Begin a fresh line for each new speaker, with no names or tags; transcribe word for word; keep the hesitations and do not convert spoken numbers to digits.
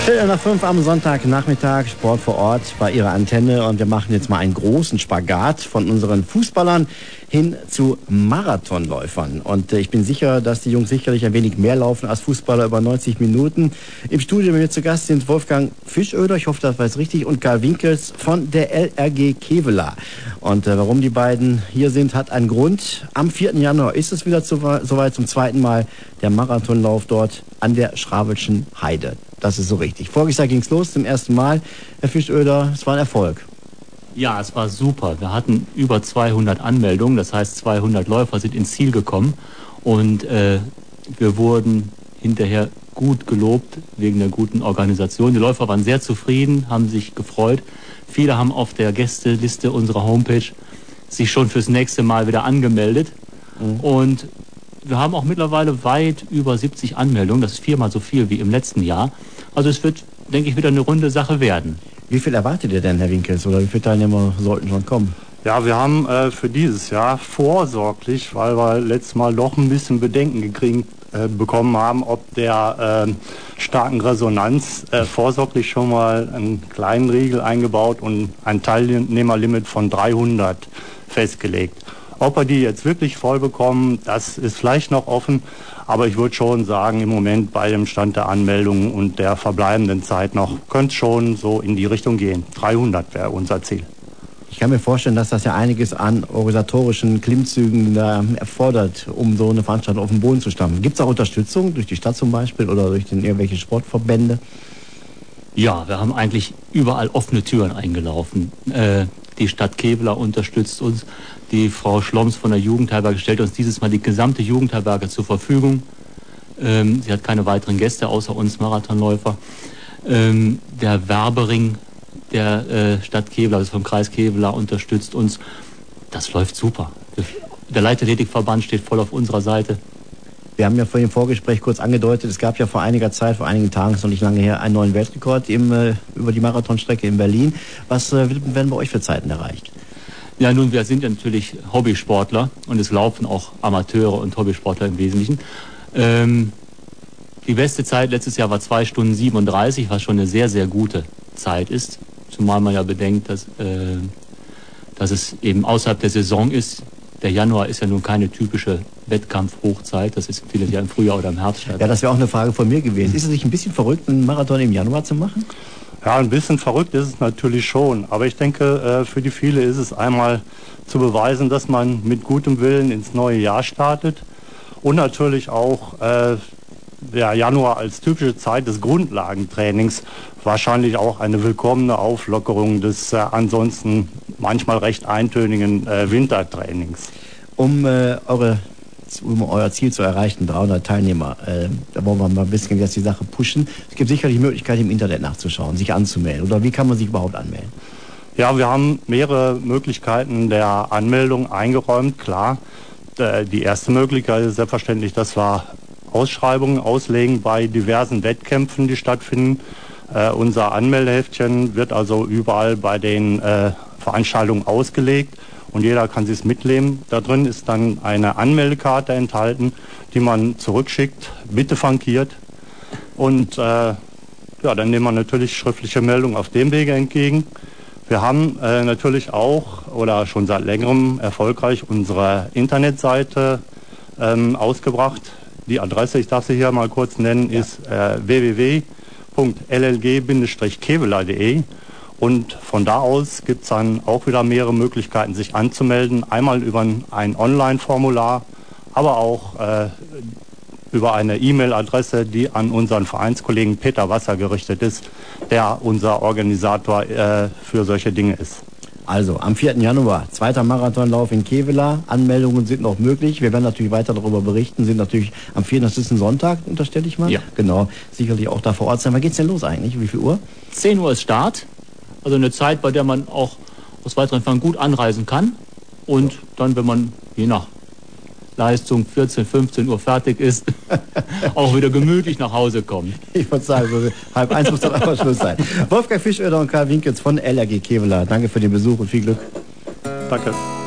Viertel nach fünf am Sonntagnachmittag, Sport vor Ort bei Ihrer Antenne, und wir machen jetzt mal einen großen Spagat von unseren Fußballern hin zu Marathonläufern. Und äh, ich bin sicher, dass die Jungs sicherlich ein wenig mehr laufen als Fußballer über neunzig Minuten. Im Studio bei mir zu Gast sind Wolfgang Fischöder, ich hoffe, das war jetzt richtig, und Karl Winkels von der L R G Kevelaer. Und äh, warum die beiden hier sind, hat einen Grund. Am vierten Januar ist es wieder soweit, zum zweiten Mal der Marathonlauf dort an der Schravelschen Heide. Das ist so richtig. Voriges Jahr ging es los zum ersten Mal. Herr Fischöder, es war ein Erfolg.
Ja, es war super. Wir hatten über zweihundert Anmeldungen, das heißt zweihundert Läufer sind ins Ziel gekommen und äh, wir wurden hinterher gut gelobt wegen der guten Organisation. Die Läufer waren sehr zufrieden, haben sich gefreut. Viele haben auf der Gästeliste unserer Homepage sich schon fürs nächste Mal wieder angemeldet. Mhm. Und wir haben auch mittlerweile weit über siebzig Anmeldungen. Das ist viermal so viel wie im letzten Jahr. Also es wird, denke ich, wieder eine runde Sache werden.
Wie viel erwartet ihr denn, Herr Winkels, oder wie viele Teilnehmer sollten schon kommen?
Ja, wir haben äh, für dieses Jahr vorsorglich, weil wir letztes Mal doch ein bisschen Bedenken gekriegt äh, bekommen haben, ob der äh, starken Resonanz, äh, vorsorglich schon mal einen kleinen Riegel eingebaut und ein Teilnehmerlimit von dreihundert festgelegt. Ob wir die jetzt wirklich voll bekommen, das ist vielleicht noch offen. Aber ich würde schon sagen, im Moment bei dem Stand der Anmeldungen und der verbleibenden Zeit noch, könnte es schon so in die Richtung gehen. dreihundert wäre unser Ziel.
Ich kann mir vorstellen, dass das ja einiges an organisatorischen Klimmzügen da erfordert, um so eine Veranstaltung auf den Boden zu stampfen. Gibt es auch Unterstützung durch die Stadt zum Beispiel oder durch den, irgendwelche Sportverbände?
Ja, wir haben eigentlich überall offene Türen eingelaufen. Äh, die Stadt Kevelaer unterstützt uns. Die Frau Schloms von der Jugendherberge stellt uns dieses Mal die gesamte Jugendherberge zur Verfügung. Ähm, sie hat keine weiteren Gäste außer uns Marathonläufer. Ähm, der Werbering der äh, Stadt Kevelaer, also vom Kreis Kevelaer, unterstützt uns. Das läuft super. Der Leichtathletikverband steht voll auf unserer Seite.
Wir haben ja vor dem Vorgespräch kurz angedeutet, es gab ja vor einiger Zeit, vor einigen Tagen, ist noch nicht lange her, einen neuen Weltrekord im, äh, über die Marathonstrecke in Berlin. Was äh, werden bei euch für Zeiten erreicht?
Ja, nun, wir sind ja natürlich Hobbysportler und es laufen auch Amateure und Hobbysportler im Wesentlichen. Ähm, die beste Zeit letztes Jahr war zwei Stunden siebenunddreißig, was schon eine sehr, sehr gute Zeit ist. Zumal man ja bedenkt, dass, äh, dass es eben außerhalb der Saison ist. Der Januar ist ja nun keine typische Wettkampf-Hochzeit. Das ist vieles ja im Frühjahr oder im Herbst.
Ja, das wäre auch eine Frage von mir gewesen. Ist es nicht ein bisschen verrückt, einen Marathon im Januar zu machen?
Ja, ein bisschen verrückt ist es natürlich schon. Aber ich denke, für die viele ist es einmal zu beweisen, dass man mit gutem Willen ins neue Jahr startet. Und natürlich auch äh, der Januar als typische Zeit des Grundlagentrainings wahrscheinlich auch eine willkommene Auflockerung des äh, ansonsten manchmal recht eintönigen äh, Wintertrainings.
Um äh, eure um euer Ziel zu erreichen, dreihundert Teilnehmer, äh, da wollen wir mal ein bisschen jetzt die Sache pushen. Es gibt sicherlich die Möglichkeit, im Internet nachzuschauen, sich anzumelden. Oder wie kann man sich überhaupt anmelden?
Ja, wir haben mehrere Möglichkeiten der Anmeldung eingeräumt, klar. Die erste Möglichkeit ist selbstverständlich, dass wir Ausschreibungen auslegen bei diversen Wettkämpfen, die stattfinden. Äh, unser Anmeldeheftchen wird also überall bei den äh, Veranstaltungen ausgelegt und jeder kann sich mitnehmen. Da drin ist dann eine Anmeldekarte enthalten, die man zurückschickt, bitte frankiert. Und äh, ja, dann nehmen wir natürlich schriftliche Meldungen auf dem Wege entgegen. Wir haben äh, natürlich auch oder schon seit längerem erfolgreich unsere Internetseite ähm, ausgebracht. Die Adresse, ich darf sie hier mal kurz nennen, ja. ist äh, w w w punkt l l g bindestrich kevelaer punkt d e und von da aus gibt es dann auch wieder mehrere Möglichkeiten, sich anzumelden. Einmal über ein Online-Formular, aber auch äh, über eine E-Mail-Adresse, die an unseren Vereinskollegen Peter Wasser gerichtet ist, der unser Organisator äh, für solche Dinge ist.
Also am vierten Januar, zweiter Marathonlauf in Kevelaer. Anmeldungen sind noch möglich. Wir werden natürlich weiter darüber berichten. Sind natürlich am vierten, das ist ein Sonntag, unterstelle ich mal.
Ja.
Genau, sicherlich auch da vor Ort sein. Wann geht's denn los eigentlich? Wie viel Uhr?
zehn Uhr ist Start. Also eine Zeit, bei der man auch aus weiteren Fahren gut anreisen kann. Und dann, wenn man je nach Leistung vierzehn, fünfzehn Uhr fertig ist, auch wieder gemütlich nach Hause kommt.
Ich würde sagen, so halb eins muss dann einfach Schluss sein. Wolfgang Fischöder und Karl Winkels von L R G Kevelaer. Danke für den Besuch und viel Glück.
Danke.